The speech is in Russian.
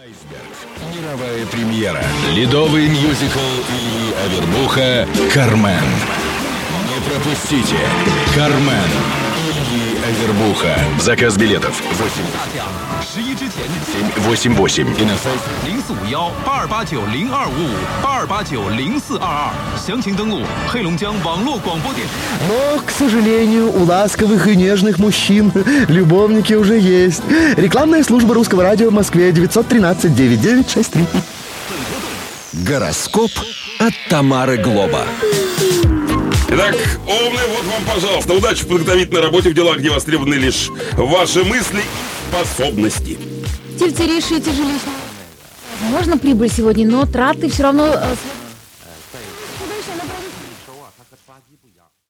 Мировая премьера. Ледовый мюзикл Ильи Авербуха «Кармен». Не пропустите. «Кармен» Ильи Авербуха. Заказ билетов 788 и на сайт 0418-8289-0255-8289-0422. 详情登录黑龙江网络广播电台。 Но, к сожалению, у ласковых и нежных мужчин любовники уже есть. Рекламная служба Русского радио в Москве 913-9963. Гороскоп от Тамары Глоба. Итак, умные, вот вам, пожалуйста, удачи в подготовительной работе в делах, где востребованы лишь ваши мысли и способности. Тельцы, решите жилищно. Можно прибыль сегодня, но траты все равно